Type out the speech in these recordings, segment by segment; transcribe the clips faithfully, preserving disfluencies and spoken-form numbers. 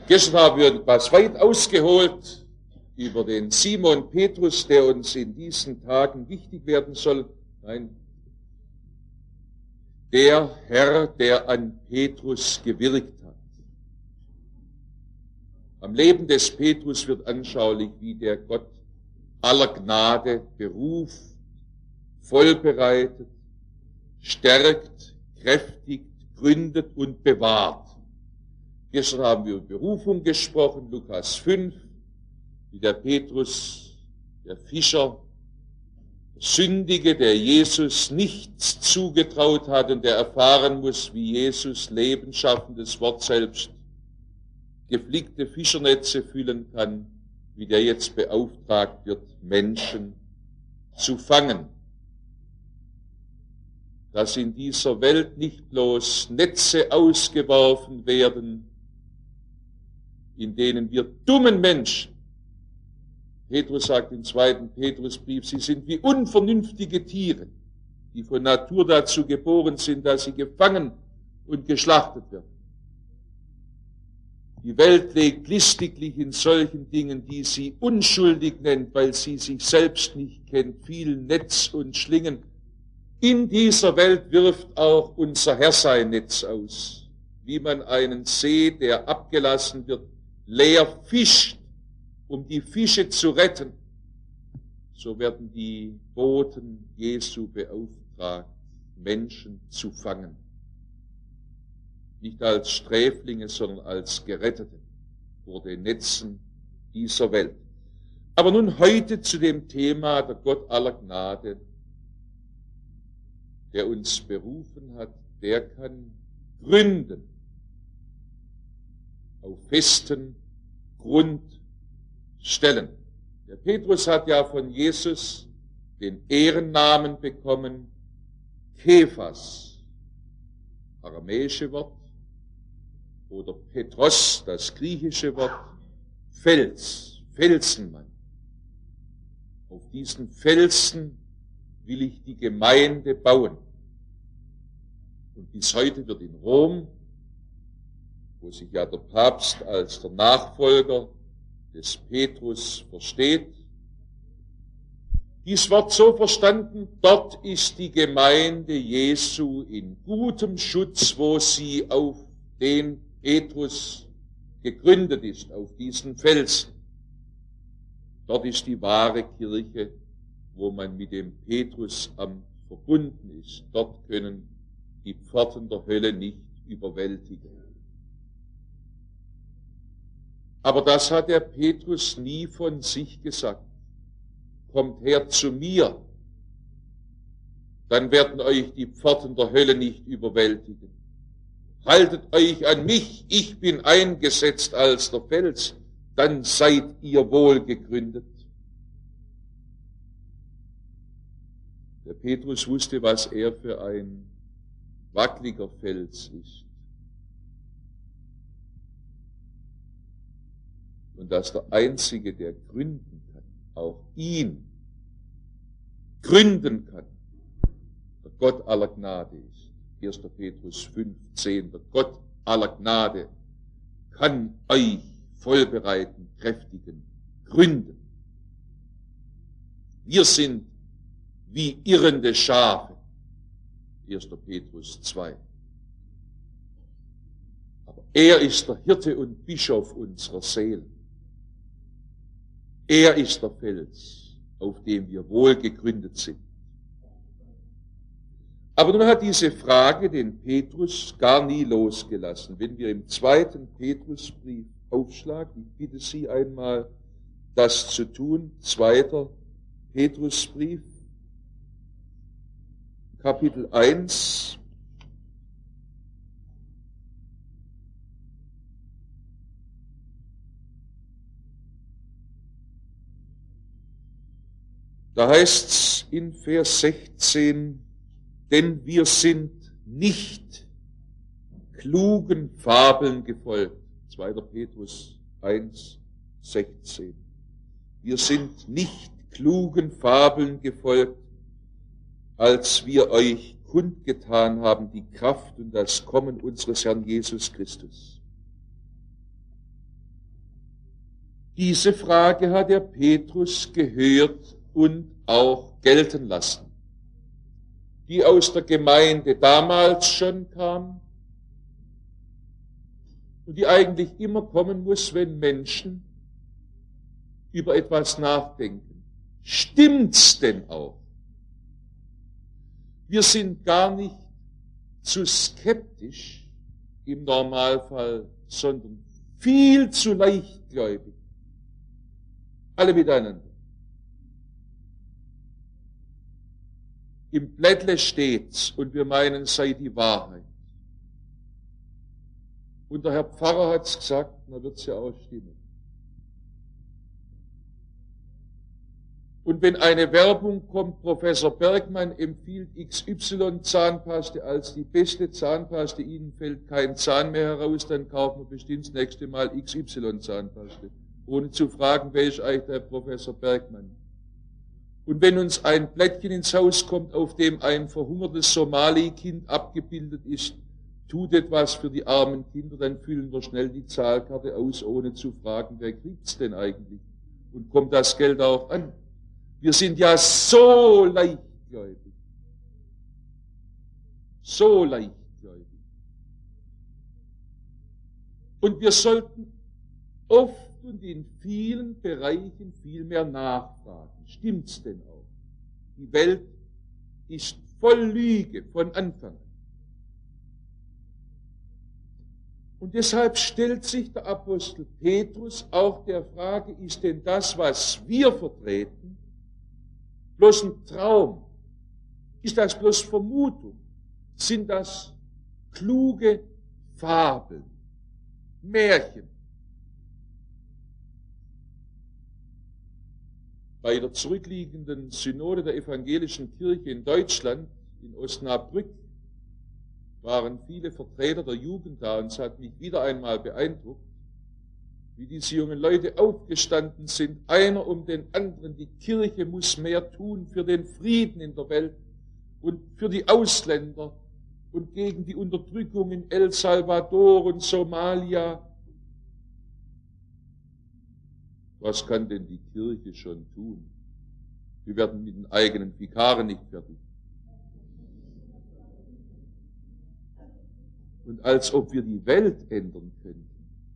Gestern haben wir etwas weit ausgeholt über den Simon Petrus, der uns in diesen Tagen wichtig werden soll. Nein, der Herr, der an Petrus gewirkt hat. Am Leben des Petrus wird anschaulich, wie der Gott aller Gnade beruft, vollbereitet, stärkt, kräftigt, gründet und bewahrt. Gestern haben wir über Berufung gesprochen, Lukas fünf, wie der Petrus, der Fischer, der Sündige, der Jesus nichts zugetraut hat und der erfahren muss, wie Jesus lebensschaffendes Wort selbst geflickte Fischernetze füllen kann, wie der jetzt beauftragt wird, Menschen zu fangen. Dass in dieser Welt nicht bloß Netze ausgeworfen werden, in denen wir dummen Menschen, Petrus sagt im zweiten Petrusbrief, sie sind wie unvernünftige Tiere, die von Natur dazu geboren sind, dass sie gefangen und geschlachtet werden. Die Welt legt listiglich in solchen Dingen, die sie unschuldig nennt, weil sie sich selbst nicht kennt, viel Netz und Schlingen. In dieser Welt wirft auch unser Herr sein Netz aus, wie man einen See, der abgelassen wird, leer fischt, um die Fische zu retten. So werden die Boten Jesu beauftragt, Menschen zu fangen. Nicht als Sträflinge, sondern als Gerettete vor den Netzen dieser Welt. Aber nun heute zu dem Thema der Gott aller Gnade, der uns berufen hat, der kann gründen auf festen Grund stellen. Der Petrus hat ja von Jesus den Ehrennamen bekommen, Kephas, aramäische Wort, oder Petros, das griechische Wort, Fels, Felsenmann. Auf diesen Felsen will ich die Gemeinde bauen. Und bis heute wird in Rom, wo sich ja der Papst als der Nachfolger des Petrus versteht, dies Wort so verstanden, dort ist die Gemeinde Jesu in gutem Schutz, wo sie auf den Petrus gegründet ist, auf diesen Felsen. Dort ist die wahre Kirche, wo man mit dem Petrusamt verbunden ist. Dort können die Pforten der Hölle nicht überwältigen. Aber das hat der Petrus nie von sich gesagt. Kommt her zu mir, dann werden euch die Pforten der Hölle nicht überwältigen. Haltet euch an mich, ich bin eingesetzt als der Fels, dann seid ihr wohl gegründet. Der Petrus wusste, was er für ein wackeliger Fels ist. Und dass der Einzige, der gründen kann, auch ihn gründen kann, der Gott aller Gnade ist. erster Petrus fünf, zehn, der Gott aller Gnade kann euch vollbereiten, kräftigen, gründen. Wir sind wie irrende Schafe, erster Petrus zwei. Aber er ist der Hirte und Bischof unserer Seelen. Er ist der Fels, auf dem wir wohl gegründet sind. Aber nun hat diese Frage den Petrus gar nie losgelassen. Wenn wir im zweiten Petrusbrief aufschlagen, ich bitte Sie einmal, das zu tun, zweiter Petrusbrief, Kapitel eins, da heißt's in Vers sechzehn, denn wir sind nicht klugen Fabeln gefolgt. zweiter Petrus eins, sechzehn. Wir sind nicht klugen Fabeln gefolgt, als wir euch kundgetan haben, die Kraft und das Kommen unseres Herrn Jesus Christus. Diese Frage hat der Petrus gehört und auch gelten lassen, die aus der Gemeinde damals schon kam und die eigentlich immer kommen muss, wenn Menschen über etwas nachdenken. Stimmt's denn auch? Wir sind gar nicht zu skeptisch im Normalfall, sondern viel zu leichtgläubig. Alle miteinander. Im Blättle steht's und wir meinen, sei die Wahrheit. Und der Herr Pfarrer hat's gesagt, dann wird's ja auch stimmen. Und wenn eine Werbung kommt, Professor Bergmann empfiehlt X Y Zahnpaste als die beste Zahnpaste, Ihnen fällt kein Zahn mehr heraus, dann kaufen wir bestimmt das nächste Mal X Y Zahnpaste, ohne zu fragen, wer ist eigentlich der Professor Bergmann. Und wenn uns ein Blättchen ins Haus kommt, auf dem ein verhungertes Somali-Kind abgebildet ist, tut etwas für die armen Kinder, dann füllen wir schnell die Zahlkarte aus, ohne zu fragen, wer kriegt's denn eigentlich? Und kommt das Geld auch an? Wir sind ja so leichtgläubig. So leichtgläubig. Und wir sollten oft und in vielen Bereichen viel mehr nachfragen. Stimmt's denn auch? Die Welt ist voll Lüge von Anfang an. Und deshalb stellt sich der Apostel Petrus auch der Frage, ist denn das, was wir vertreten, bloß ein Traum? Ist das bloß Vermutung? Sind das kluge Fabeln, Märchen? Bei der zurückliegenden Synode der evangelischen Kirche in Deutschland, in Osnabrück, waren viele Vertreter der Jugend da und es hat mich wieder einmal beeindruckt, wie diese jungen Leute aufgestanden sind, einer um den anderen. Die Kirche muss mehr tun für den Frieden in der Welt und für die Ausländer und gegen die Unterdrückung in El Salvador und Somalia. Was kann denn die Kirche schon tun? Wir werden mit den eigenen Vikaren nicht fertig. Und als ob wir die Welt ändern könnten.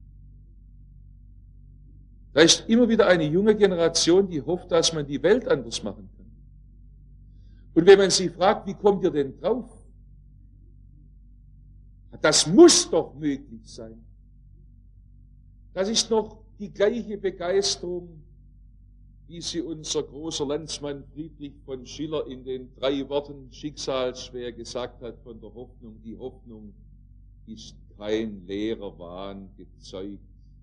Da ist immer wieder eine junge Generation, die hofft, dass man die Welt anders machen kann. Und wenn man sie fragt, wie kommt ihr denn drauf? Das muss doch möglich sein. Das ist noch die gleiche Begeisterung, wie sie unser großer Landsmann Friedrich von Schiller in den drei Worten schicksalsschwer gesagt hat von der Hoffnung. Die Hoffnung ist kein leerer Wahn gezeugt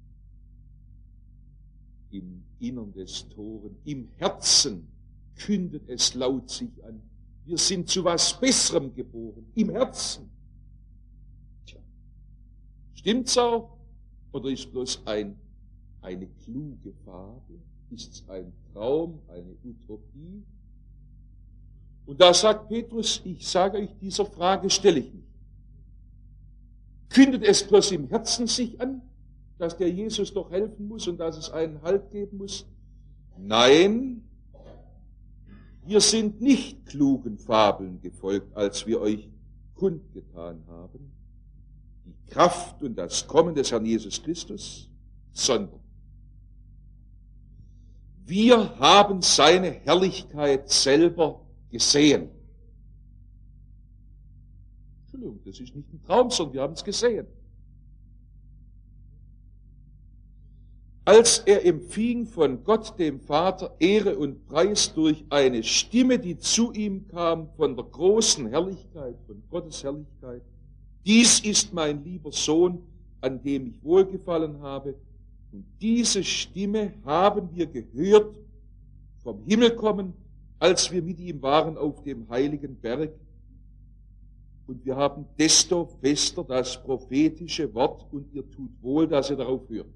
im Innern des Toren. Im Herzen kündet es laut sich an. Wir sind zu was Besserem geboren. Im Herzen. Tja. Stimmt's auch? Oder ist bloß ein Eine kluge Fabel? Ist es ein Traum, eine Utopie? Und da sagt Petrus, ich sage euch, dieser Frage stelle ich mich. Kündet es bloß im Herzen sich an, dass der Jesus doch helfen muss und dass es einen Halt geben muss? Nein, wir sind nicht klugen Fabeln gefolgt, als wir euch kundgetan haben, die Kraft und das Kommen des Herrn Jesus Christus, sondern wir haben seine Herrlichkeit selber gesehen. Entschuldigung, das ist nicht ein Traum, sondern wir haben es gesehen. Als er empfing von Gott, dem Vater, Ehre und Preis durch eine Stimme, die zu ihm kam von der großen Herrlichkeit, von Gottes Herrlichkeit. Dies ist mein lieber Sohn, an dem ich wohlgefallen habe. Und diese Stimme haben wir gehört vom Himmel kommen, als wir mit ihm waren auf dem heiligen Berg. Und wir haben desto fester das prophetische Wort und ihr tut wohl, dass ihr darauf hört.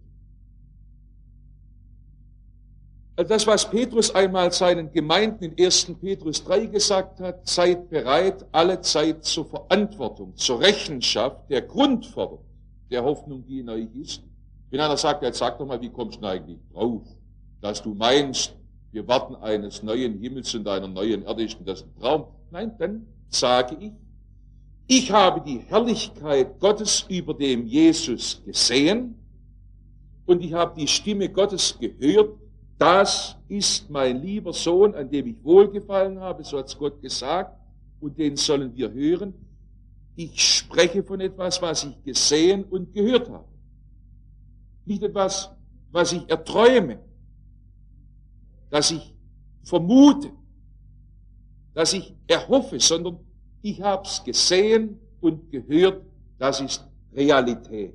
Also das, was Petrus einmal seinen Gemeinden in ersten Petrus drei gesagt hat, seid bereit, alle Zeit zur Verantwortung, zur Rechenschaft, der Grundforderung der Hoffnung, die in euch ist, Wenn einer sagt, jetzt sag doch mal, wie kommst du denn eigentlich drauf, dass du meinst, wir warten eines neuen Himmels und einer neuen Erde, ist das ein Traum? Nein, dann sage ich, ich habe die Herrlichkeit Gottes über dem Jesus gesehen und ich habe die Stimme Gottes gehört. Das ist mein lieber Sohn, an dem ich wohlgefallen habe, so hat es Gott gesagt, und den sollen wir hören. Ich spreche von etwas, was ich gesehen und gehört habe. Nicht etwas, was ich erträume, dass ich vermute, dass ich erhoffe, sondern ich habe es gesehen und gehört, das ist Realität.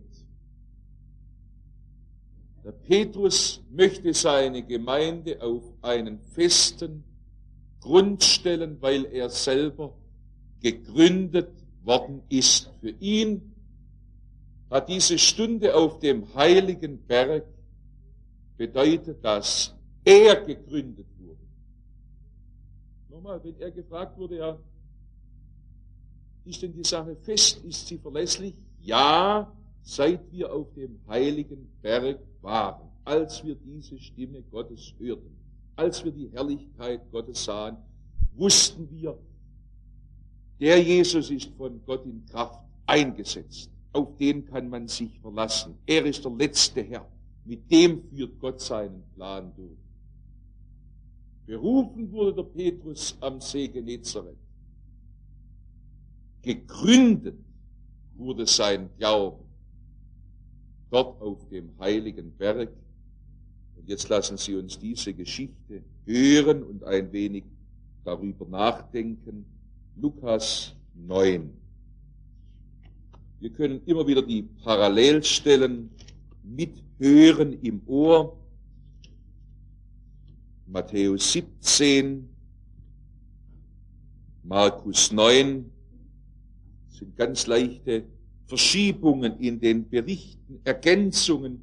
Der Petrus möchte seine Gemeinde auf einen festen Grund stellen, weil er selber gegründet worden ist. Für ihn hat diese Stunde auf dem heiligen Berg bedeutet, dass er gegründet wurde. Nochmal, wenn er gefragt wurde, ja, ist denn die Sache fest, ist sie verlässlich? Ja, seit wir auf dem heiligen Berg waren, als wir diese Stimme Gottes hörten, als wir die Herrlichkeit Gottes sahen, wussten wir, der Jesus ist von Gott in Kraft eingesetzt. Auf den kann man sich verlassen. Er ist der letzte Herr. Mit dem führt Gott seinen Plan durch. Berufen wurde der Petrus am See Genezareth. Gegründet wurde sein Glaube dort auf dem heiligen Berg. Und jetzt lassen Sie uns diese Geschichte hören und ein wenig darüber nachdenken. Lukas neun. Wir können immer wieder die Parallelstellen mithören im Ohr. Matthäus siebzehn, Markus neun, sind ganz leichte Verschiebungen in den Berichten, Ergänzungen,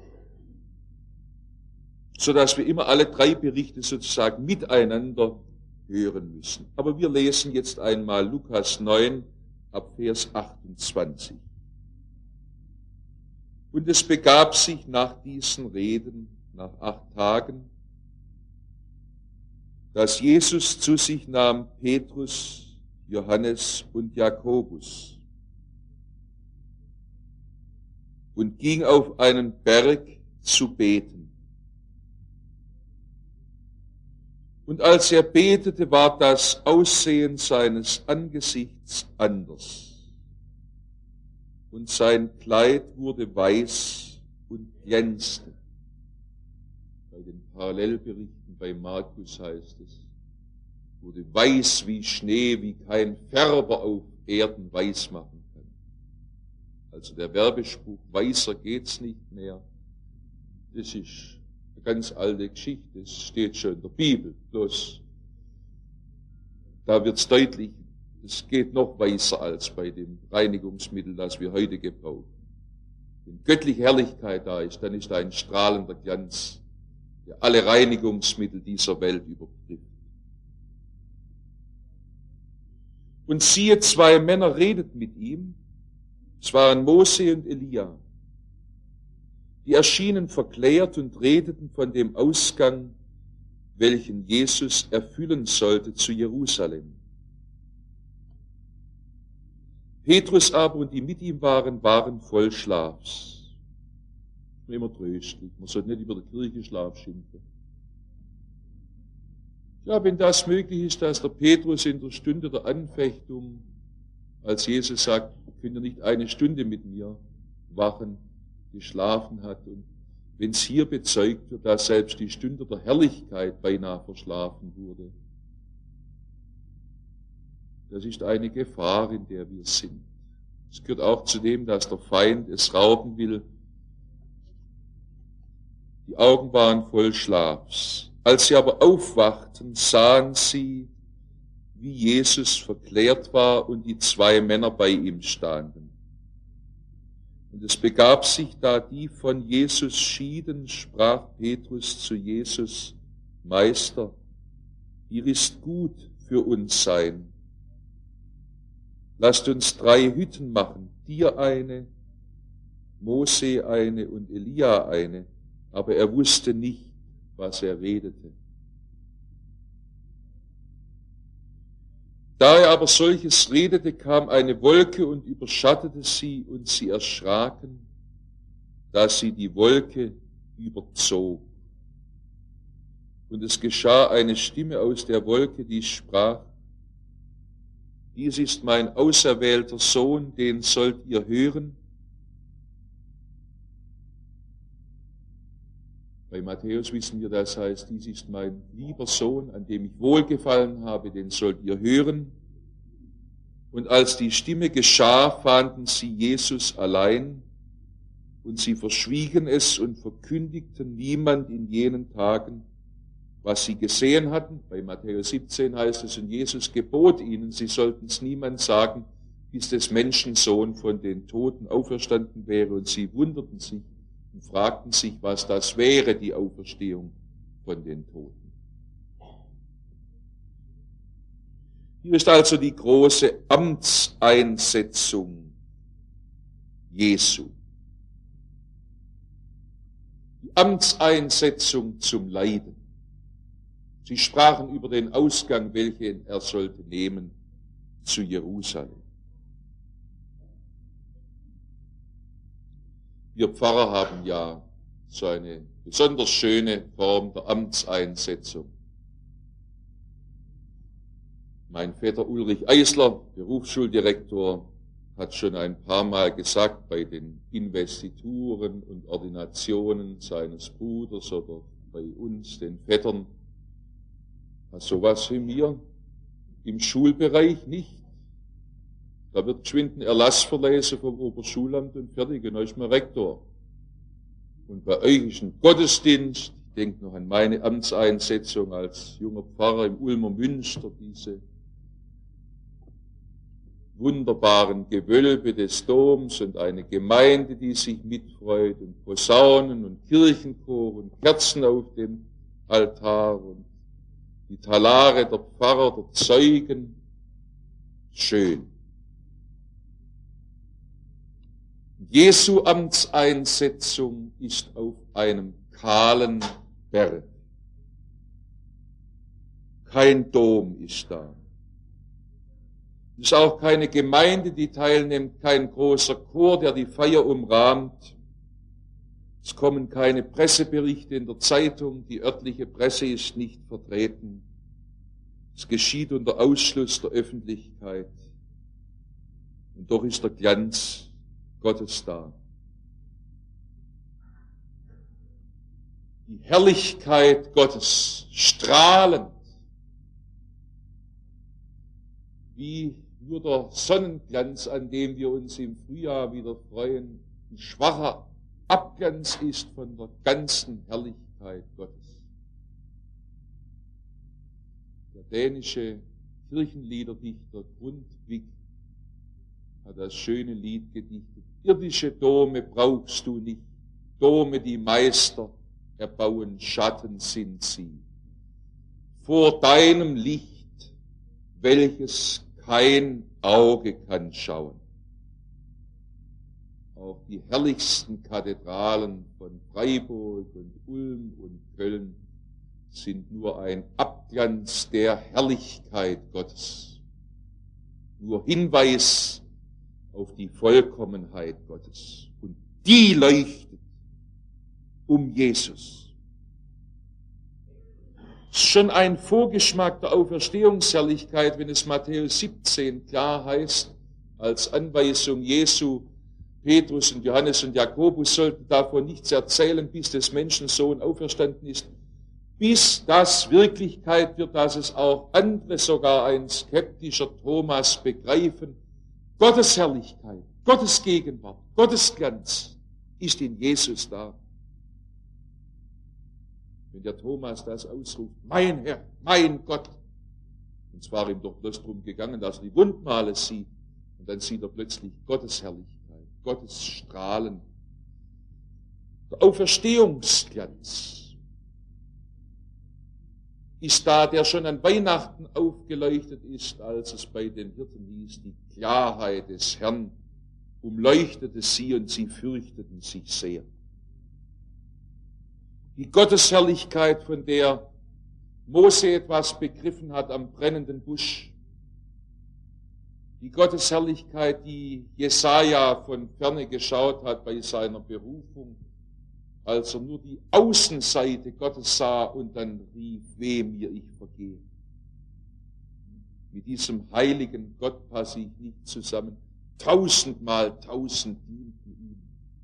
sodass wir immer alle drei Berichte sozusagen miteinander hören müssen. Aber wir lesen jetzt einmal Lukas neun ab Vers achtundzwanzig. Und es begab sich nach diesen Reden, nach acht Tagen, dass Jesus zu sich nahm Petrus, Johannes und Jakobus und ging auf einen Berg zu beten. Und als er betete, war das Aussehen seines Angesichts anders. Und sein Kleid wurde weiß und glänzte. Bei den Parallelberichten bei Markus heißt es, wurde weiß wie Schnee, wie kein Färber auf Erden weiß machen kann. Also der Werbespruch, weißer geht's nicht mehr, das ist eine ganz alte Geschichte, das steht schon in der Bibel, bloß da wird's deutlich, es geht noch weißer als bei dem Reinigungsmittel, das wir heute gebrauchen. Wenn göttliche Herrlichkeit da ist, dann ist da ein strahlender Glanz, der alle Reinigungsmittel dieser Welt übertrifft. Und siehe, zwei Männer redeten mit ihm, es waren Mose und Elia. Die erschienen verklärt und redeten von dem Ausgang, welchen Jesus erfüllen sollte zu Jerusalem. Petrus aber und die mit ihm waren, waren voll Schlafs. Immer tröstlich, man sollte nicht über der Kirche Schlaf schimpfen. Ja, wenn das möglich ist, dass der Petrus in der Stunde der Anfechtung, als Jesus sagt, könnt ihr nicht eine Stunde mit mir wachen, geschlafen hat. Und wenn es hier bezeugt wird, dass selbst die Stunde der Herrlichkeit beinahe verschlafen wurde, das ist eine Gefahr, in der wir sind. Es gehört auch zu dem, dass der Feind es rauben will. Die Augen waren voll Schlafs. Als sie aber aufwachten, sahen sie, wie Jesus verklärt war und die zwei Männer bei ihm standen. Und es begab sich, da die von Jesus schieden, sprach Petrus zu Jesus, Meister, hier ist gut für uns sein. Lasst uns drei Hütten machen, dir eine, Mose eine und Elia eine, aber er wusste nicht, was er redete. Da er aber solches redete, kam eine Wolke und überschattete sie, und sie erschraken, da sie die Wolke überzog. Und es geschah eine Stimme aus der Wolke, die sprach: Dies ist mein auserwählter Sohn, den sollt ihr hören. Bei Matthäus wissen wir, das heißt, dies ist mein lieber Sohn, an dem ich wohlgefallen habe, den sollt ihr hören. Und als die Stimme geschah, fanden sie Jesus allein, und sie verschwiegen es und verkündigten niemand in jenen Tagen, was sie gesehen hatten. Bei Matthäus siebzehn heißt es, und Jesus gebot ihnen, sie sollten es niemand sagen, bis des Menschensohn von den Toten auferstanden wäre. Und sie wunderten sich und fragten sich, was das wäre, die Auferstehung von den Toten. Hier ist also die große Amtseinsetzung Jesu. Die Amtseinsetzung zum Leiden. Sie sprachen über den Ausgang, welchen er sollte nehmen zu Jerusalem. Wir Pfarrer haben ja so eine besonders schöne Form der Amtseinsetzung. Mein Vetter Ulrich Eisler, Berufsschuldirektor, hat schon ein paar Mal gesagt, bei den Investituren und Ordinationen seines Bruders oder bei uns, den Vettern, sowas wie mir im Schulbereich nicht. Da wird geschwind ein Erlass verlesen vom Oberschulamt und fertig, und dann ist man Rektor. Und bei euch ist ein Gottesdienst, ich denke noch an meine Amtseinsetzung als junger Pfarrer im Ulmer Münster, diese wunderbaren Gewölbe des Doms und eine Gemeinde, die sich mitfreut, und Posaunen und Kirchenchor und Kerzen auf dem Altar und die Talare der Pfarrer, der Zeugen. Schön. Jesu Amtseinsetzung ist auf einem kahlen Berg. Kein Dom ist da. Es ist auch keine Gemeinde, die teilnimmt, kein großer Chor, der die Feier umrahmt. Es kommen keine Presseberichte in der Zeitung, die örtliche Presse ist nicht vertreten. Es geschieht unter Ausschluss der Öffentlichkeit. Und doch ist der Glanz Gottes da. Die Herrlichkeit Gottes, strahlend, wie nur der Sonnenglanz, an dem wir uns im Frühjahr wieder freuen, ein schwacher Abglanz ist von der ganzen Herrlichkeit Gottes. Der dänische Kirchenliederdichter Grundtvig hat das schöne Lied gedichtet: Irdische Dome brauchst du nicht, Dome, die Meister erbauen, Schatten sind sie. Vor deinem Licht, welches kein Auge kann schauen. Auch die herrlichsten Kathedralen von Freiburg und Ulm und Köln sind nur ein Abglanz der Herrlichkeit Gottes. Nur Hinweis auf die Vollkommenheit Gottes. Und die leuchtet um Jesus. Es ist schon ein Vorgeschmack der Auferstehungsherrlichkeit, wenn es Matthäus siebzehn klar heißt, als Anweisung Jesu, Petrus und Johannes und Jakobus sollten davon nichts erzählen, bis des Menschensohn auferstanden ist, bis das Wirklichkeit wird, dass es auch andere, sogar ein skeptischer Thomas, begreifen. Gottes Herrlichkeit, Gottes Gegenwart, Gottes Glanz ist in Jesus da. Wenn der Thomas das ausruft, mein Herr, mein Gott, und zwar ihm doch bloß darum gegangen, dass er die Wundmale sieht, und dann sieht er plötzlich Gottes Herrlichkeit, Gottes Strahlen, der Auferstehungsglanz ist da, der schon an Weihnachten aufgeleuchtet ist, als es bei den Hirten hieß, die Klarheit des Herrn umleuchtete sie und sie fürchteten sich sehr. Die Gottesherrlichkeit, von der Mose etwas begriffen hat am brennenden Busch, die Gottesherrlichkeit, die Jesaja von ferne geschaut hat bei seiner Berufung, als er nur die Außenseite Gottes sah und dann rief, weh mir, ich vergehe. Mit diesem heiligen Gott passe ich nicht zusammen. Tausendmal tausend dienten ihm.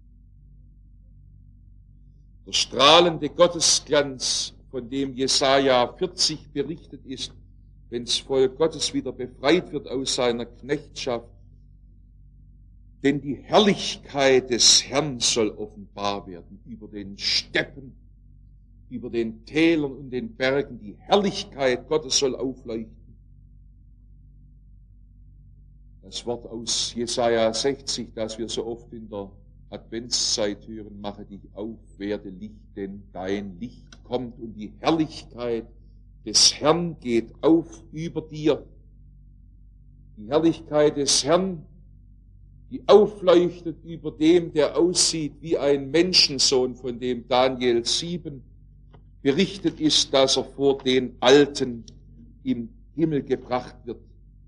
Der strahlende Gottesglanz, von dem Jesaja vierzig berichtet ist, wenn das Volk Gottes wieder befreit wird aus seiner Knechtschaft. Denn die Herrlichkeit des Herrn soll offenbar werden über den Steppen, über den Tälern und den Bergen. Die Herrlichkeit Gottes soll aufleuchten. Das Wort aus Jesaja sechzig, das wir so oft in der Adventszeit hören, mache dich auf, werde Licht, denn dein Licht kommt und die Herrlichkeit des Herrn geht auf über dir. Die Herrlichkeit des Herrn, die aufleuchtet über dem, der aussieht wie ein Menschensohn, von dem Daniel sieben berichtet ist, dass er vor den Alten im Himmel gebracht wird.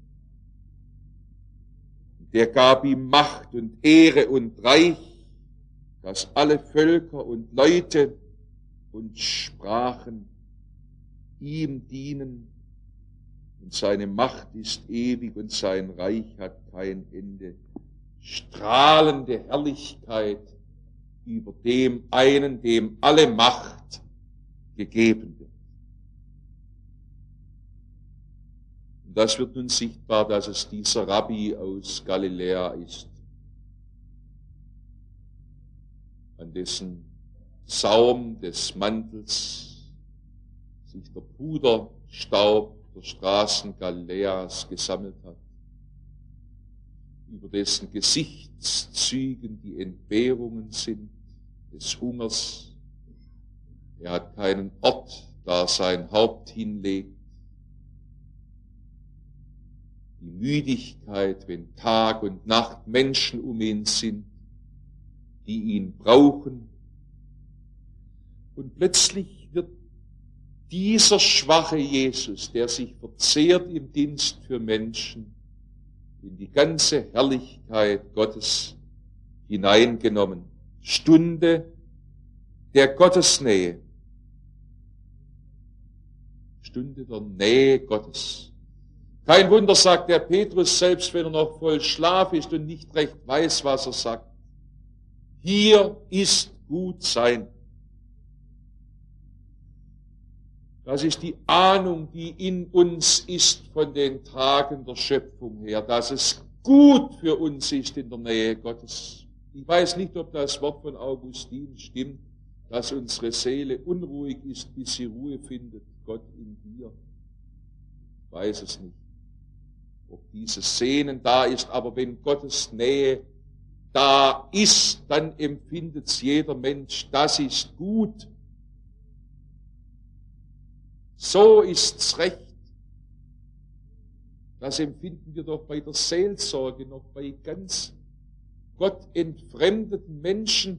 Der gab ihm Macht und Ehre und Reich, dass alle Völker und Leute und Sprachen ihm dienen. Und seine Macht ist ewig und sein Reich hat kein Ende. Strahlende Herrlichkeit über dem einen, dem alle Macht gegeben wird. Und das wird nun sichtbar, dass es dieser Rabbi aus Galiläa ist, an dessen Saum des Mantels sich der Puderstaub der Straßen Galiläas gesammelt hat, über dessen Gesichtszügen die Entbehrungen sind des Hungers. Er hat keinen Ort, da sein Haupt hinlegt. Die Müdigkeit, wenn Tag und Nacht Menschen um ihn sind, die ihn brauchen. Und plötzlich wird dieser schwache Jesus, der sich verzehrt im Dienst für Menschen, in die ganze Herrlichkeit Gottes hineingenommen. Stunde der Gottesnähe. Stunde der Nähe Gottes. Kein Wunder, sagt der Petrus, selbst wenn er noch voll Schlaf ist und nicht recht weiß, was er sagt. Hier ist gut sein. Das ist die Ahnung, die in uns ist von den Tagen der Schöpfung her, dass es gut für uns ist in der Nähe Gottes. Ich weiß nicht, ob das Wort von Augustin stimmt, dass unsere Seele unruhig ist, bis sie Ruhe findet, Gott in dir. Ich weiß es nicht, ob dieses Sehnen da ist, aber wenn Gottes Nähe da ist, dann empfindet es jeder Mensch, das ist gut. So ist's recht. Das empfinden wir doch bei der Seelsorge noch, bei ganz Gott entfremdeten Menschen,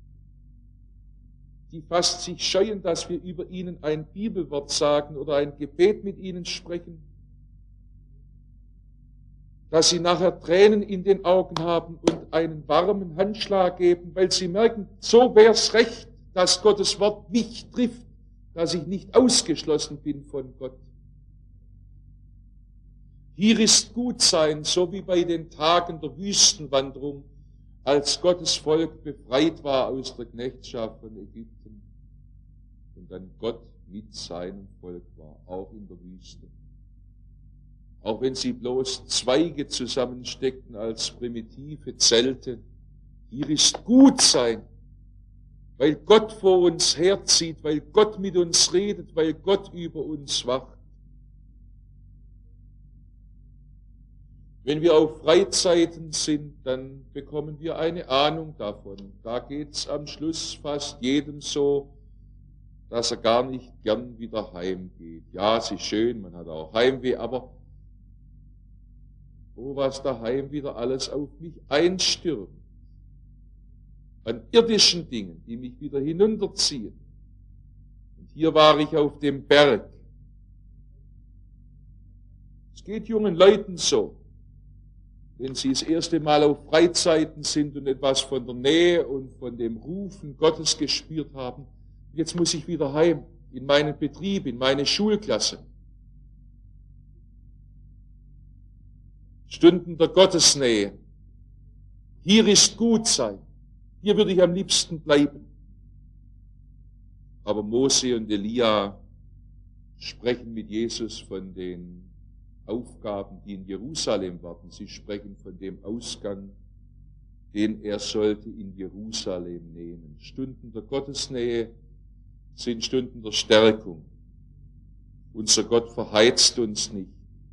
die fast sich scheuen, dass wir über ihnen ein Bibelwort sagen oder ein Gebet mit ihnen sprechen, dass sie nachher Tränen in den Augen haben und einen warmen Handschlag geben, weil sie merken, so wär's recht, dass Gottes Wort mich trifft, dass ich nicht ausgeschlossen bin von Gott. Hier ist Gutsein, so wie bei den Tagen der Wüstenwanderung, als Gottes Volk befreit war aus der Knechtschaft von Ägypten und dann Gott mit seinem Volk war, auch in der Wüste. Auch wenn sie bloß Zweige zusammensteckten als primitive Zelte, hier ist Gutsein, weil Gott vor uns herzieht, weil Gott mit uns redet, weil Gott über uns wacht. Wenn wir auf Freizeiten sind, dann bekommen wir eine Ahnung davon. Da geht's am Schluss fast jedem so, dass er gar nicht gern wieder heimgeht. Ja, es ist schön, man hat auch Heimweh, aber oh, was daheim wieder alles auf mich einstürmt. An irdischen Dingen, die mich wieder hinunterziehen. Und hier war ich auf dem Berg. Es geht jungen Leuten so, wenn sie das erste Mal auf Freizeiten sind und etwas von der Nähe und von dem Rufen Gottes gespürt haben. Jetzt muss ich wieder heim, in meinen Betrieb, in meine Schulklasse. Stunden der Gottesnähe. Hier ist gut sein. Hier würde ich am liebsten bleiben. Aber Mose und Elia sprechen mit Jesus von den Aufgaben, die in Jerusalem warten. Sie sprechen von dem Ausgang, den er sollte in Jerusalem nehmen. Stunden der Gottesnähe sind Stunden der Stärkung. Unser Gott verheizt uns nicht.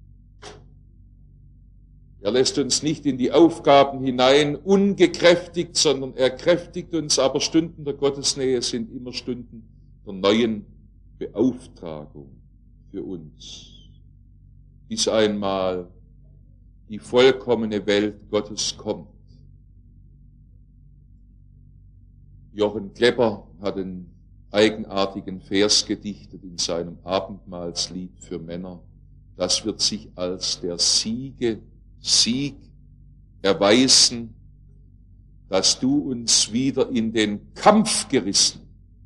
Er lässt uns nicht in die Aufgaben hinein ungekräftigt, sondern er kräftigt uns. Aber Stunden der Gottesnähe sind immer Stunden der neuen Beauftragung für uns. Bis einmal die vollkommene Welt Gottes kommt. Jochen Klepper hat einen eigenartigen Vers gedichtet in seinem Abendmahlslied für Männer. Das wird sich als der Siege, Sieg erweisen, dass du uns wieder in den Kampf gerissen,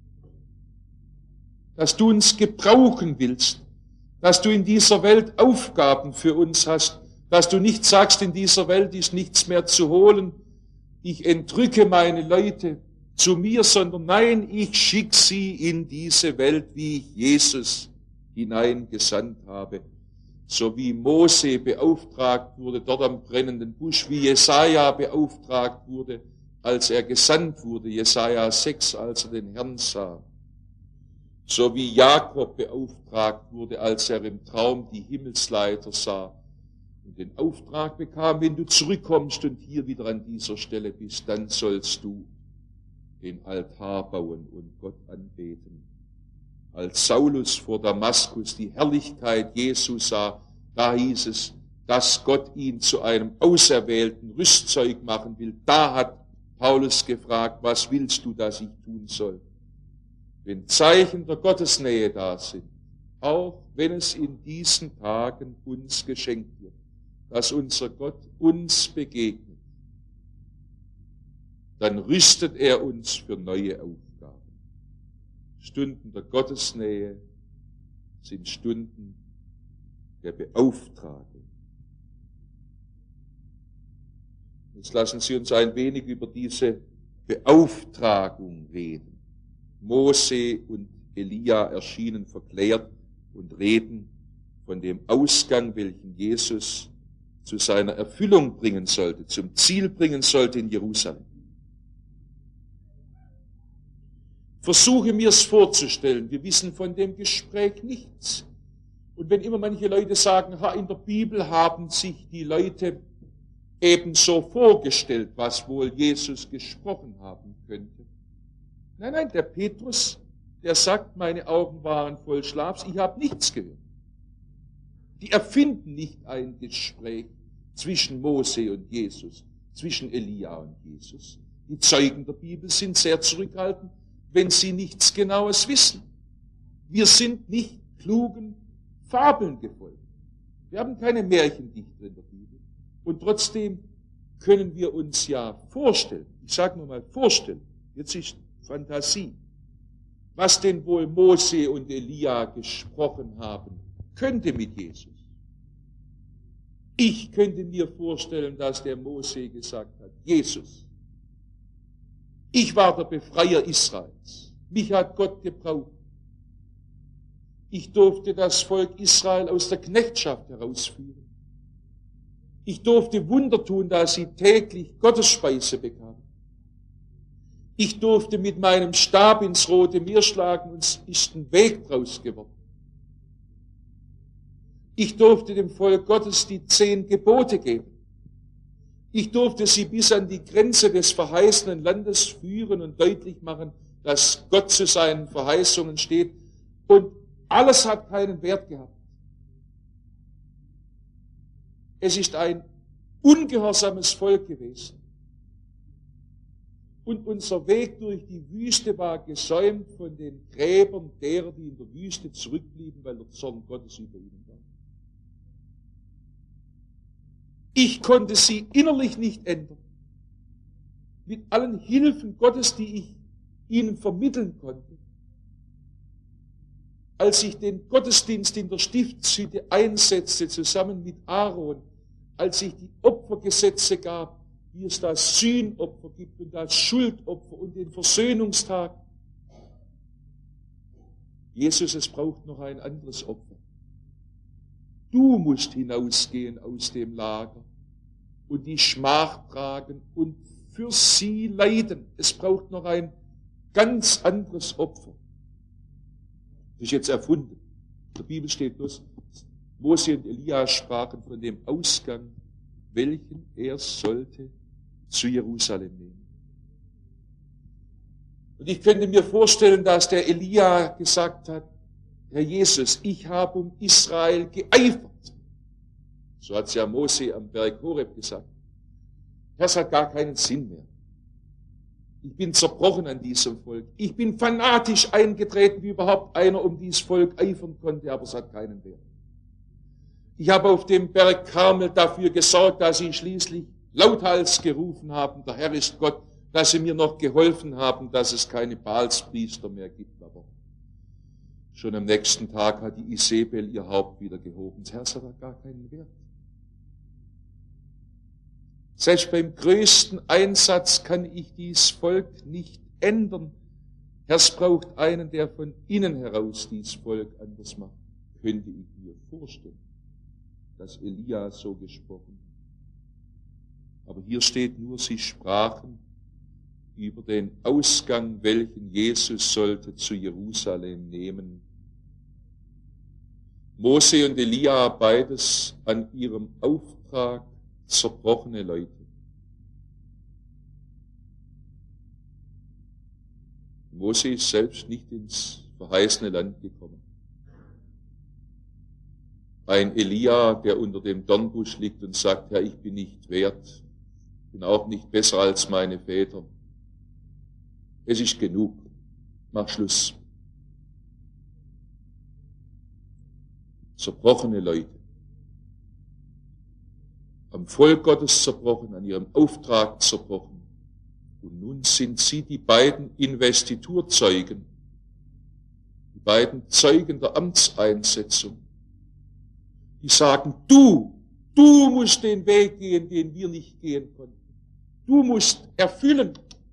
dass du uns gebrauchen willst, dass du in dieser Welt Aufgaben für uns hast, dass du nicht sagst, in dieser Welt ist nichts mehr zu holen, ich entrücke meine Leute zu mir, sondern nein, ich schicke sie in diese Welt, wie ich Jesus hineingesandt habe. So wie Mose beauftragt wurde, dort am brennenden Busch, wie Jesaja beauftragt wurde, als er gesandt wurde, Jesaja sechs, als er den Herrn sah. So wie Jakob beauftragt wurde, als er im Traum die Himmelsleiter sah und den Auftrag bekam, wenn du zurückkommst und hier wieder an dieser Stelle bist, dann sollst du den Altar bauen und Gott anbeten. Als Saulus vor Damaskus die Herrlichkeit Jesu sah, da hieß es, dass Gott ihn zu einem auserwählten Rüstzeug machen will. Da hat Paulus gefragt, was willst du, dass ich tun soll? Wenn Zeichen der Gottesnähe da sind, auch wenn es in diesen Tagen uns geschenkt wird, dass unser Gott uns begegnet, dann rüstet er uns für neue Aufgaben. Stunden der Gottesnähe sind Stunden der Beauftragung. Jetzt lassen Sie uns ein wenig über diese Beauftragung reden. Mose und Elia erschienen verklärt und reden von dem Ausgang, welchen Jesus zu seiner Erfüllung bringen sollte, zum Ziel bringen sollte in Jerusalem. Versuche mir es vorzustellen, wir wissen von dem Gespräch nichts. Und wenn immer manche Leute sagen, ha, in der Bibel haben sich die Leute ebenso vorgestellt, was wohl Jesus gesprochen haben könnte. Nein, nein, der Petrus, der sagt, meine Augen waren voll Schlafs, ich habe nichts gehört. Die erfinden nicht ein Gespräch zwischen Mose und Jesus, zwischen Elia und Jesus. Die Zeugen der Bibel sind sehr zurückhaltend, wenn sie nichts Genaues wissen. Wir sind nicht klugen Fabeln gefolgt. Wir haben keine Märchendichter in der Bibel. Und trotzdem können wir uns ja vorstellen, ich sage nur mal vorstellen, jetzt ist Fantasie, was denn wohl Mose und Elia gesprochen haben, könnte mit Jesus. Ich könnte mir vorstellen, dass der Mose gesagt hat, Jesus, ich war der Befreier Israels. Mich hat Gott gebraucht. Ich durfte das Volk Israel aus der Knechtschaft herausführen. Ich durfte Wunder tun, da sie täglich Gottesspeise bekamen. Ich durfte mit meinem Stab ins Rote Meer schlagen und es ist ein Weg draus geworden. Ich durfte dem Volk Gottes die zehn Gebote geben. Ich durfte sie bis an die Grenze des verheißenen Landes führen und deutlich machen, dass Gott zu seinen Verheißungen steht. Und alles hat keinen Wert gehabt. Es ist ein ungehorsames Volk gewesen. Und unser Weg durch die Wüste war gesäumt von den Gräbern derer, die in der Wüste zurückblieben, weil der Zorn Gottes über ihnen war. Ich konnte sie innerlich nicht ändern. Mit allen Hilfen Gottes, die ich ihnen vermitteln konnte. Als ich den Gottesdienst in der Stiftshütte einsetzte, zusammen mit Aaron, als ich die Opfergesetze gab, wie es das Sühnopfer gibt und das Schuldopfer und den Versöhnungstag. Jesus, es braucht noch ein anderes Opfer. Du musst hinausgehen aus dem Lager und die Schmach tragen und für sie leiden. Es braucht noch ein ganz anderes Opfer. Das ist jetzt erfunden. In der Bibel steht bloß, Mose und Elia sprachen von dem Ausgang, welchen er sollte zu Jerusalem nehmen. Und ich könnte mir vorstellen, dass der Elia gesagt hat, Herr Jesus, ich habe um Israel geeifert. So hat es ja Mose am Berg Horeb gesagt. Das hat gar keinen Sinn mehr. Ich bin zerbrochen an diesem Volk. Ich bin fanatisch eingetreten, wie überhaupt einer um dieses Volk eifern konnte, aber es hat keinen Wert. Ich habe auf dem Berg Karmel dafür gesorgt, dass sie schließlich lauthals gerufen haben, der Herr ist Gott, dass sie mir noch geholfen haben, dass es keine Baalspriester mehr gibt. Aber schon am nächsten Tag hat die Isabel ihr Haupt wieder gehoben. Das Herz hat gar keinen Wert. Selbst beim größten Einsatz kann ich dieses Volk nicht ändern. Es braucht einen, der von innen heraus dieses Volk anders macht. Könnte ich mir vorstellen, dass Elia so gesprochen hat. Aber hier steht nur, sie sprachen über den Ausgang, welchen Jesus sollte zu Jerusalem nehmen. Mose und Elia, beides an ihrem Auftrag, zerbrochene Leute. Mose ist selbst nicht ins verheißene Land gekommen. Ein Elia, der unter dem Dornbusch liegt und sagt, Herr, ich bin nicht wert, bin auch nicht besser als meine Väter. Es ist genug, mach Schluss. Zerbrochene Leute. Am Volk Gottes zerbrochen, an ihrem Auftrag zerbrochen. Und nun sind sie die beiden Investiturzeugen, die beiden Zeugen der Amtseinsetzung, die sagen, du, du musst den Weg gehen, den wir nicht gehen konnten. Du musst erfüllen,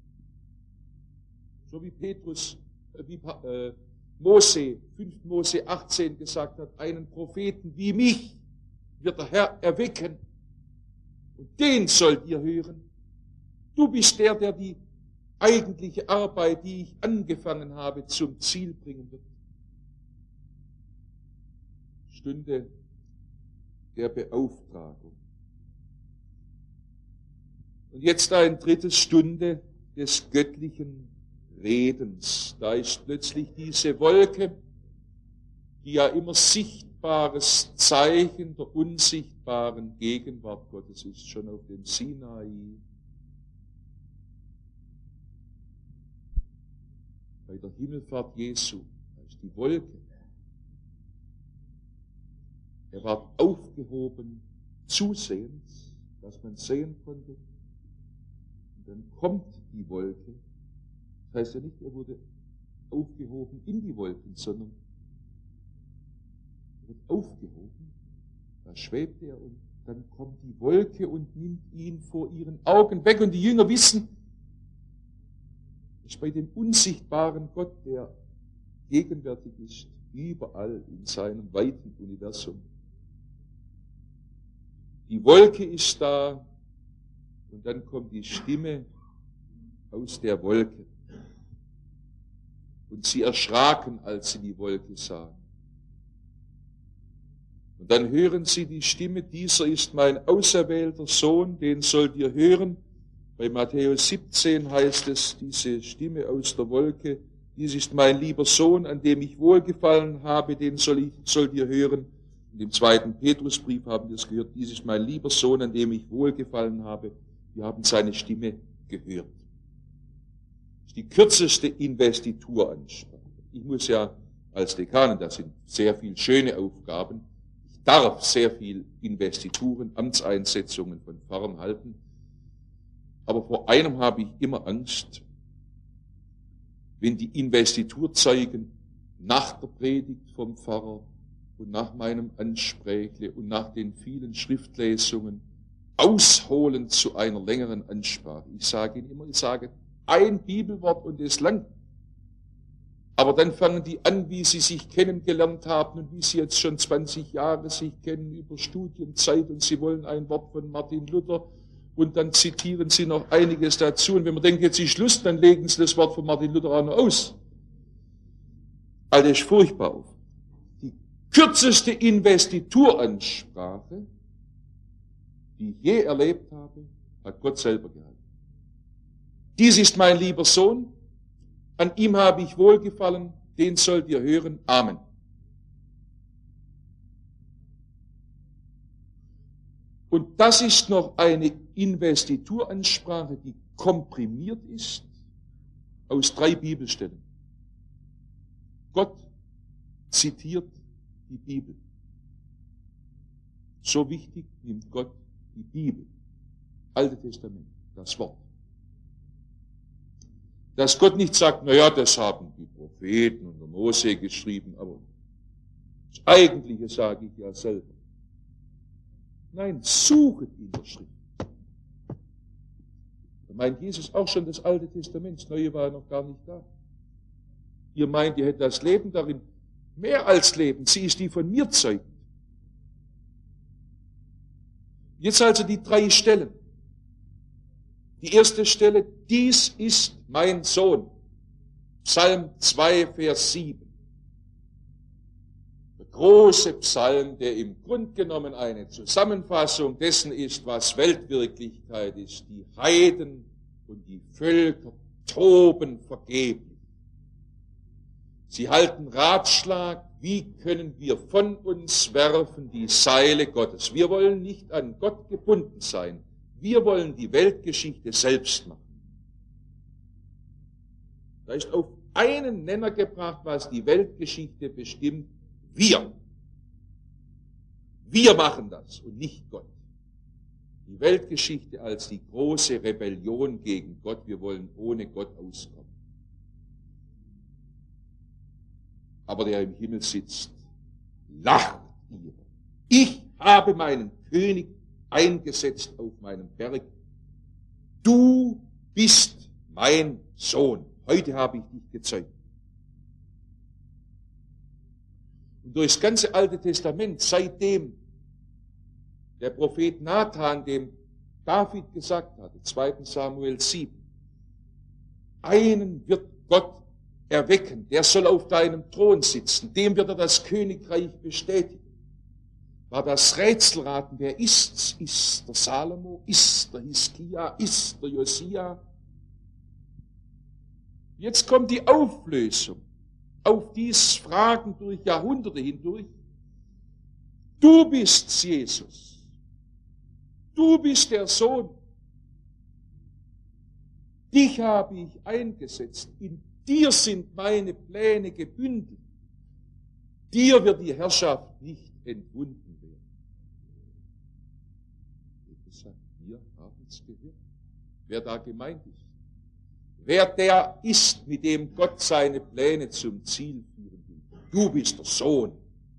so wie Petrus, äh, wie äh, Mose, fünf Mose achtzehn gesagt hat, einen Propheten wie mich wird der Herr erwecken. Und den sollt ihr hören. Du bist der, der die eigentliche Arbeit, die ich angefangen habe, zum Ziel bringen wird. Stunde der Beauftragung. Und jetzt eine dritte Stunde des göttlichen Redens. Da ist plötzlich diese Wolke, die ja immer sichtbares Zeichen der unsichtbaren Gegenwart Gottes ist, schon auf dem Sinai. Bei der Himmelfahrt Jesu, da ist die Wolke. Er war aufgehoben zusehends, dass man sehen konnte. Und dann kommt die Wolke. Das heißt ja nicht, er wurde aufgehoben in die Wolken, sondern er wird aufgehoben. Da schwebt er und dann kommt die Wolke und nimmt ihn vor ihren Augen weg. Und die Jünger wissen, es ist bei dem unsichtbaren Gott, der gegenwärtig ist, überall in seinem weiten Universum. Die Wolke ist da und dann kommt die Stimme aus der Wolke. Und sie erschraken, als sie die Wolke sahen. Und dann hören sie die Stimme, dieser ist mein auserwählter Sohn, den sollt ihr hören. Bei Matthäus siebzehn heißt es, diese Stimme aus der Wolke, dies ist mein lieber Sohn, an dem ich wohlgefallen habe, den soll ich, sollt ihr hören. Und im zweiten Petrusbrief haben wir es gehört, dies ist mein lieber Sohn, an dem ich wohlgefallen habe. Wir haben seine Stimme gehört. Das ist die kürzeste Investituransprache. Ich muss ja als Dekan, das sind sehr viele schöne Aufgaben, ich darf sehr viel Investituren, Amtseinsetzungen von Pfarrern halten. Aber vor einem habe ich immer Angst, wenn die Investiturzeugen nach der Predigt vom Pfarrer und nach meinem Ansprächle und nach den vielen Schriftlesungen ausholen zu einer längeren Ansprache. Ich sage Ihnen immer, ich sage ein Bibelwort und es langt. Aber dann fangen die an, wie sie sich kennengelernt haben und wie sie jetzt schon zwanzig Jahre sich kennen über Studienzeit und sie wollen ein Wort von Martin Luther und dann zitieren sie noch einiges dazu. Und wenn man denkt, jetzt ist Schluss, dann legen sie das Wort von Martin Luther auch noch aus. Also das ist furchtbar auf. Die kürzeste Investituransprache, die ich je erlebt habe, hat Gott selber gehalten. Dies ist mein lieber Sohn, an ihm habe ich wohlgefallen, den sollt ihr hören. Amen. Und das ist noch eine Investituransprache, die komprimiert ist aus drei Bibelstellen. Gott zitiert die Bibel. So wichtig nimmt Gott die Bibel, Alte Testament, das Wort. Dass Gott nicht sagt, na ja, das haben die Propheten und der Mose geschrieben, aber das Eigentliche sage ich ja selber. Nein, suchet in der Schrift. Da meint Jesus auch schon das Alte Testament, das Neue war noch gar nicht da. Ihr meint, ihr hättet das Leben darin, mehr als Leben, sie ist die von mir zeugend. Jetzt also die drei Stellen. Die erste Stelle, dies ist mein Sohn. Psalm zwei, Vers sieben. Der große Psalm, der im Grunde genommen eine Zusammenfassung dessen ist, was Weltwirklichkeit ist. Die Heiden und die Völker toben vergeblich. Sie halten Ratschlag, wie können wir von uns werfen die Seile Gottes. Wir wollen nicht an Gott gebunden sein. Wir wollen die Weltgeschichte selbst machen. Da ist auf einen Nenner gebracht, was die Weltgeschichte bestimmt. Wir. Wir machen das und nicht Gott. Die Weltgeschichte als die große Rebellion gegen Gott. Wir wollen ohne Gott auskommen. Aber der im Himmel sitzt, lacht ihr. Ich habe meinen König eingesetzt auf meinem Berg. Du bist mein Sohn. Heute habe ich dich gezeugt. Und durch das ganze Alte Testament, seitdem der Prophet Nathan dem David gesagt hatte, zweiter Samuel sieben, einen wird Gott erwecken, der soll auf deinem Thron sitzen, dem wird er das Königreich bestätigen. War das Rätselraten, wer ist's? Ist der Salomo? Ist der Hiskia? Ist der Josia? Jetzt kommt die Auflösung auf dies Fragen durch Jahrhunderte hindurch. Du bist's, Jesus. Du bist der Sohn. Dich habe ich eingesetzt. In dir sind meine Pläne gebündelt. Dir wird die Herrschaft nicht entwunden werden. Wir haben es gehört, wer da gemeint ist. Wer der ist, mit dem Gott seine Pläne zum Ziel führen will. Du bist der Sohn.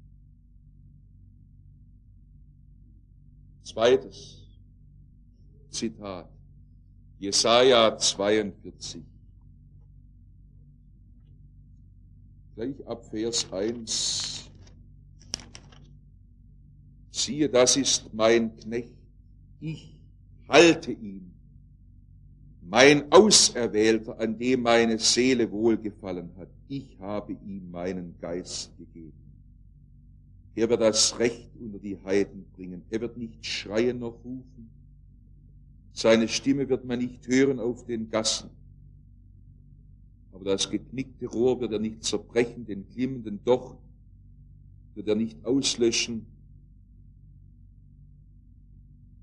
Zweites Zitat. Jesaja zweiundvierzig. Gleich ab Vers eins. Siehe, das ist mein Knecht. Ich halte ihn. Mein Auserwählter, an dem meine Seele wohlgefallen hat. Ich habe ihm meinen Geist gegeben. Er wird das Recht unter die Heiden bringen. Er wird nicht schreien noch rufen. Seine Stimme wird man nicht hören auf den Gassen. Aber das geknickte Rohr wird er nicht zerbrechen, den glimmenden Docht wird er nicht auslöschen,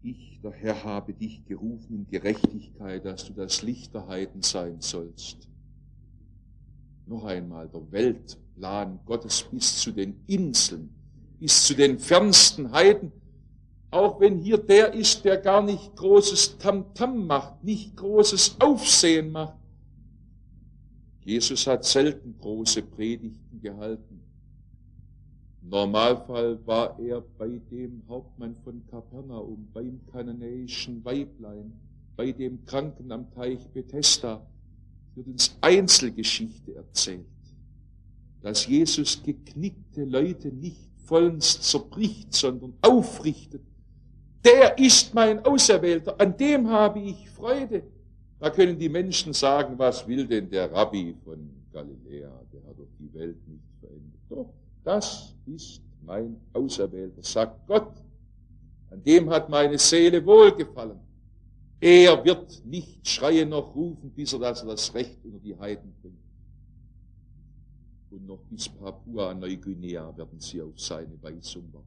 Ich, der Herr, habe dich gerufen in Gerechtigkeit, dass du das Licht der Heiden sein sollst. Noch einmal, der Weltplan Gottes bis zu den Inseln, bis zu den fernsten Heiden, auch wenn hier der ist, der gar nicht großes Tamtam macht, nicht großes Aufsehen macht. Jesus hat selten große Predigten gehalten. Im Normalfall war er bei dem Hauptmann von Kapernaum, beim kananäischen Weiblein, bei dem Kranken am Teich Bethesda. Wird uns Einzelgeschichte erzählt, dass Jesus geknickte Leute nicht vollends zerbricht, sondern aufrichtet. Der ist mein Auserwählter, an dem habe ich Freude. Da können die Menschen sagen, was will denn der Rabbi von Galiläa, der hat doch die Welt nicht verändert. Doch, das ist mein Auserwählter, sagt Gott. An dem hat meine Seele wohlgefallen. Er wird nicht schreien noch rufen, bis er das, das Recht unter die Heiden bringt. Und noch bis Papua-Neuguinea werden sie auf seine Weisung warten.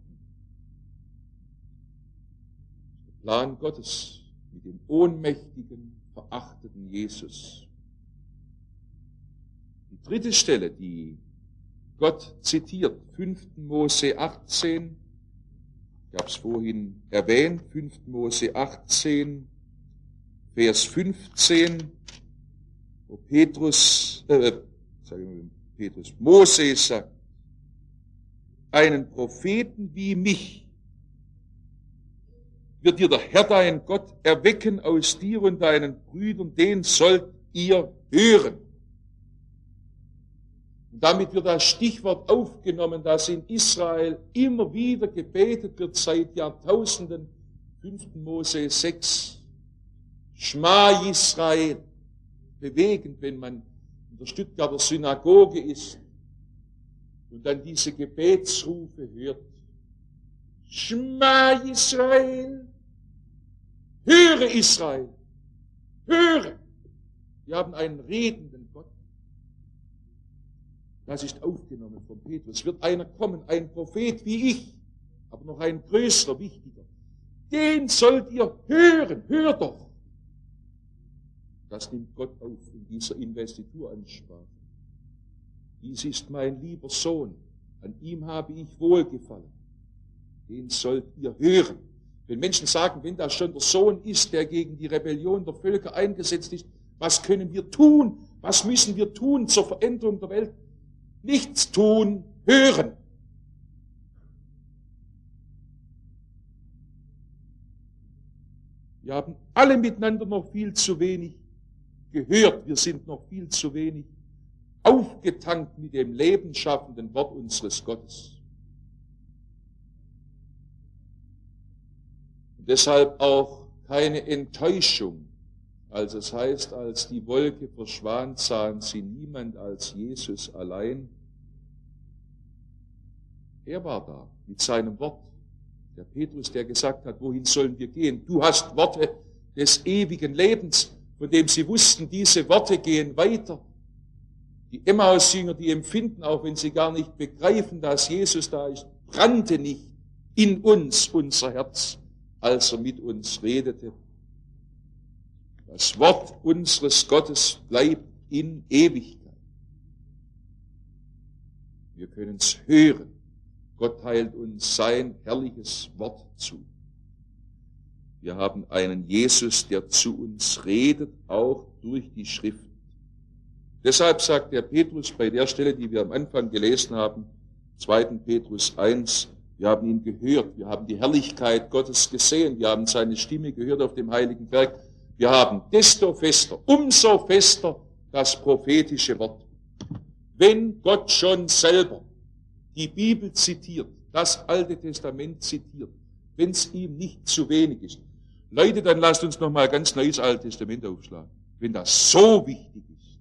Der Plan Gottes mit dem ohnmächtigen, verachteten Jesus. Die dritte Stelle, die Gott zitiert, fünften Mose achtzehn, ich habe es vorhin erwähnt, fünften Mose achtzehn, Vers fünfzehn, wo Petrus, äh, sag ich mal, Petrus, Mose sagt, einen Propheten wie mich wird dir der Herr dein Gott erwecken aus dir und deinen Brüdern, den sollt ihr hören. Und damit wird das Stichwort aufgenommen, das in Israel immer wieder gebetet wird seit Jahrtausenden, fünften Mose sechs. Schma Israel, bewegend, wenn man in der Stuttgarter Synagoge ist und dann diese Gebetsrufe hört. Schma Israel, höre Israel, höre. Wir haben einen redenden Gott. Das ist aufgenommen von Petrus. Es wird einer kommen, ein Prophet wie ich, aber noch ein größerer, wichtiger. Den sollt ihr hören, hör doch. Das nimmt Gott auf in dieser Investituransprache. Dies ist mein lieber Sohn, an ihm habe ich wohlgefallen. Den sollt ihr hören. Wenn Menschen sagen, wenn das schon der Sohn ist, der gegen die Rebellion der Völker eingesetzt ist, was können wir tun? Was müssen wir tun zur Veränderung der Welt? Nichts tun, hören. Wir haben alle miteinander noch viel zu wenig gehört. Wir sind noch viel zu wenig aufgetankt mit dem lebensschaffenden Wort unseres Gottes. Und deshalb auch keine Enttäuschung. Also es heißt, als die Wolke verschwand, sahen sie niemand als Jesus allein. Er war da mit seinem Wort. Der Petrus, der gesagt hat, wohin sollen wir gehen? Du hast Worte des ewigen Lebens, von dem sie wussten, diese Worte gehen weiter. Die Emmaus-Jünger, die empfinden, auch wenn sie gar nicht begreifen, dass Jesus da ist, brannte nicht in uns unser Herz, als er mit uns redete. Das Wort unseres Gottes bleibt in Ewigkeit. Wir können es hören. Gott teilt uns sein herrliches Wort zu. Wir haben einen Jesus, der zu uns redet, auch durch die Schrift. Deshalb sagt der Petrus bei der Stelle, die wir am Anfang gelesen haben, zweiten Petrus eins, wir haben ihn gehört, wir haben die Herrlichkeit Gottes gesehen, wir haben seine Stimme gehört auf dem heiligen Berg. Wir haben desto fester, umso fester das prophetische Wort. Wenn Gott schon selber die Bibel zitiert, das Alte Testament zitiert, wenn es ihm nicht zu wenig ist. Leute, dann lasst uns noch mal ganz neues Altes Testament aufschlagen. Wenn das so wichtig ist,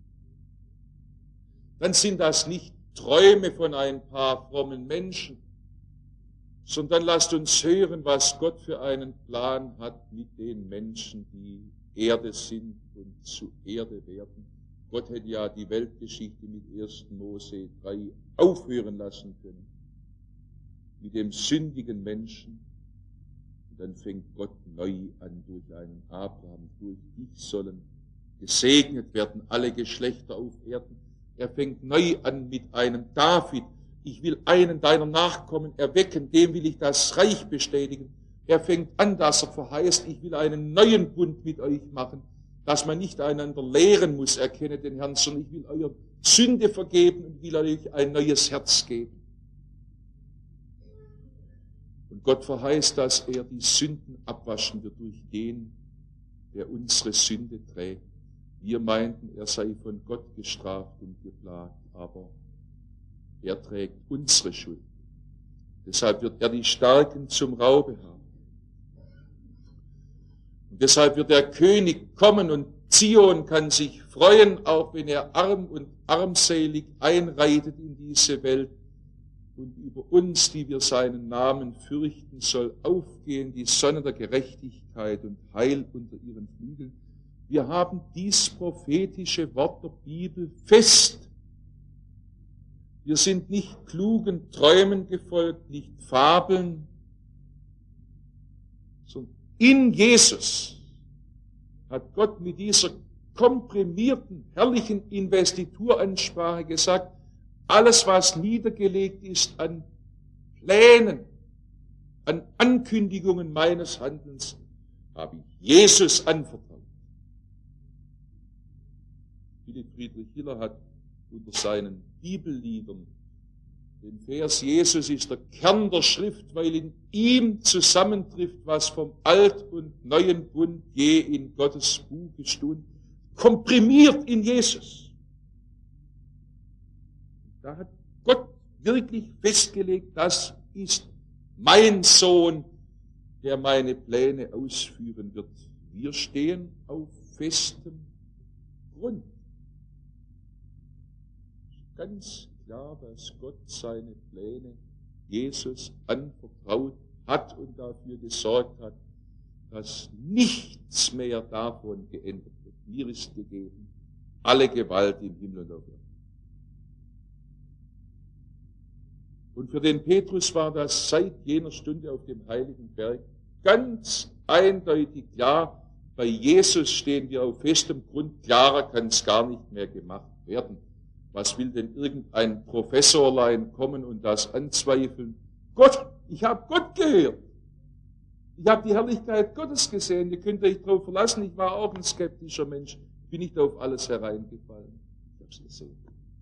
dann sind das nicht Träume von ein paar frommen Menschen, sondern lasst uns hören, was Gott für einen Plan hat mit den Menschen, die Erde sind und zu Erde werden. Gott hätte ja die Weltgeschichte mit ersten Mose drei aufhören lassen können. Mit dem sündigen Menschen. Und dann fängt Gott neu an durch einen Abraham. Durch dich sollen gesegnet werden alle Geschlechter auf Erden. Er fängt neu an mit einem David. Ich will einen deiner Nachkommen erwecken, dem will ich das Reich bestätigen. Er fängt an, dass er verheißt, ich will einen neuen Bund mit euch machen, dass man nicht einander lehren muss, erkenne den Herrn, sondern ich will euer Sünde vergeben und will euch ein neues Herz geben. Und Gott verheißt, dass er die Sünden abwaschen wird durch den, der unsere Sünde trägt. Wir meinten, er sei von Gott gestraft und geplagt, aber er trägt unsere Schuld. Deshalb wird er die Starken zum Raube haben. Und deshalb wird der König kommen und Zion kann sich freuen, auch wenn er arm und armselig einreitet in diese Welt. Und über uns, die wir seinen Namen fürchten, soll aufgehen die Sonne der Gerechtigkeit und Heil unter ihren Flügeln. Wir haben dies prophetische Wort der Bibel fest. Wir sind nicht klugen Träumen gefolgt, nicht Fabeln, sondern in Jesus hat Gott mit dieser komprimierten, herrlichen Investituransprache gesagt, alles, was niedergelegt ist an Plänen, an Ankündigungen meines Handelns, habe ich Jesus anvertraut. Philipp Friedrich Hiller hat unter seinen Bibelliedern den Vers, Jesus ist der Kern der Schrift, weil in ihm zusammentrifft, was vom Alt- und Neuen Bund je in Gottes Buche stund, komprimiert in Jesus. Da hat Gott wirklich festgelegt, das ist mein Sohn, der meine Pläne ausführen wird. Wir stehen auf festem Grund. Ganz klar, dass Gott seine Pläne Jesus anvertraut hat und dafür gesorgt hat, dass nichts mehr davon geändert wird. Mir ist gegeben alle Gewalt im Himmel und auf Erden. Und für den Petrus war das seit jener Stunde auf dem heiligen Berg ganz eindeutig klar, bei Jesus stehen wir auf festem Grund, klarer kann es gar nicht mehr gemacht werden. Was will denn irgendein Professorlein kommen und das anzweifeln? Gott, ich habe Gott gehört. Ich habe die Herrlichkeit Gottes gesehen. Ihr könnt euch darauf verlassen. Ich war auch ein skeptischer Mensch. Bin nicht auf alles hereingefallen. Ich habe es gesehen.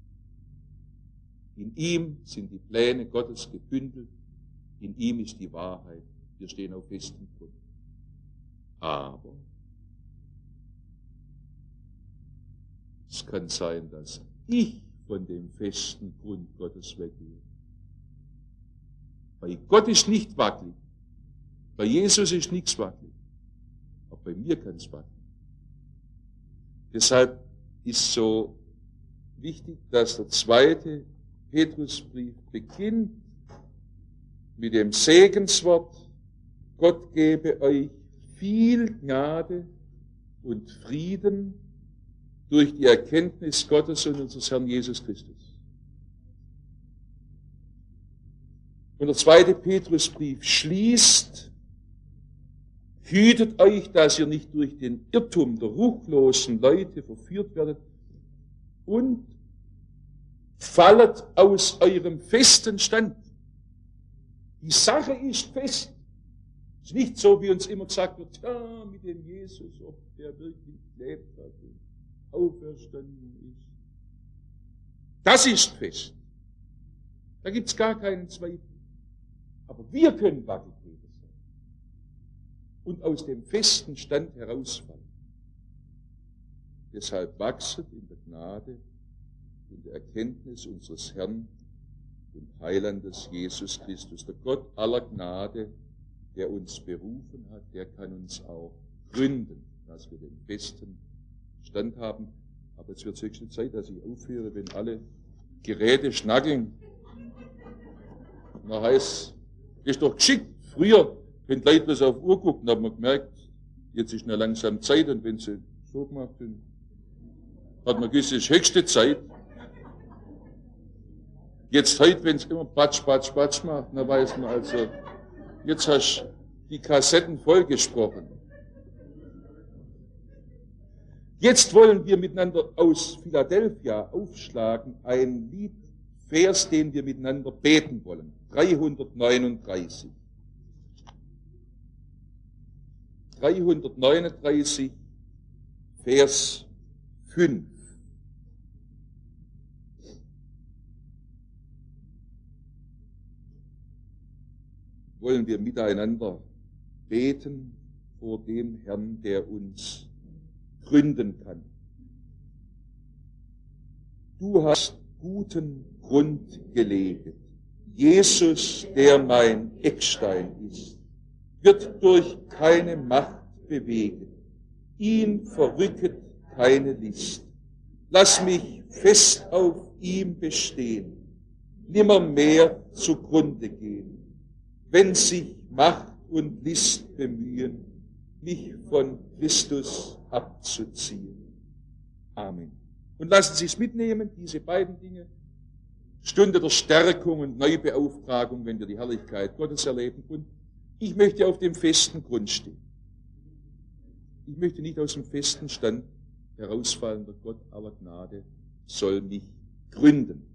In ihm sind die Pläne Gottes gebündelt. In ihm ist die Wahrheit. Wir stehen auf festem Grund. Aber es kann sein, dass ich von dem festen Grund Gottes weggehe. Bei Gott ist nicht wackelig. Bei Jesus ist nichts wackelig. Aber bei mir kann es wackeln. Deshalb ist so wichtig, dass der zweite Petrusbrief beginnt mit dem Segenswort, Gott gebe euch viel Gnade und Frieden durch die Erkenntnis Gottes und unseres Herrn Jesus Christus. Und der zweite Petrusbrief schließt, hütet euch, dass ihr nicht durch den Irrtum der ruchlosen Leute verführt werdet und fallet aus eurem festen Stand. Die Sache ist fest. Es ist nicht so, wie uns immer gesagt wird, ja, mit dem Jesus, ob der wirklich lebt hat und auferstanden ist. Das ist fest. Da gibt es gar keinen Zweifel. Aber wir können Wackeltäter sein und aus dem festen Stand herausfallen. Deshalb wachset in der Gnade und der Erkenntnis unseres Herrn und Heilandes Jesus Christus. Der Gott aller Gnade, der uns berufen hat, der kann uns auch gründen, dass wir den festen Stand haben. Aber jetzt wird es höchste Zeit, dass ich aufhöre, wenn alle Geräte schnackeln. Na heißt, das ist doch geschickt. Früher, wenn die Leute bloß auf die Uhr gucken, haben wir gemerkt, jetzt ist noch langsam Zeit und wenn sie so gemacht haben, hat man gewusst, es ist höchste Zeit. Jetzt heute, wenn es immer Patsch, Patsch, Patsch macht, dann weiß man also, jetzt hast die Kassetten vollgesprochen. Jetzt wollen wir miteinander aus Philadelphia aufschlagen, ein Liedvers, den wir miteinander beten wollen. dreihundertneununddreißig. dreihundertneununddreißig, Vers fünf. Wollen wir miteinander beten vor dem Herrn, der uns gründen kann. Du hast guten Grund gelegt. Jesus, der mein Eckstein ist, wird durch keine Macht bewegen. Ihn verrücket keine List. Lass mich fest auf ihm bestehen, nimmermehr zugrunde gehen, wenn sich Macht und List bemühen, mich von Christus abzuziehen. Amen. Und lassen Sie es mitnehmen, diese beiden Dinge. Stunde der Stärkung und Neubeauftragung, wenn wir die Herrlichkeit Gottes erleben. Und ich möchte auf dem festen Grund stehen. Ich möchte nicht aus dem festen Stand herausfallen. Der Gott aller Gnade soll mich gründen.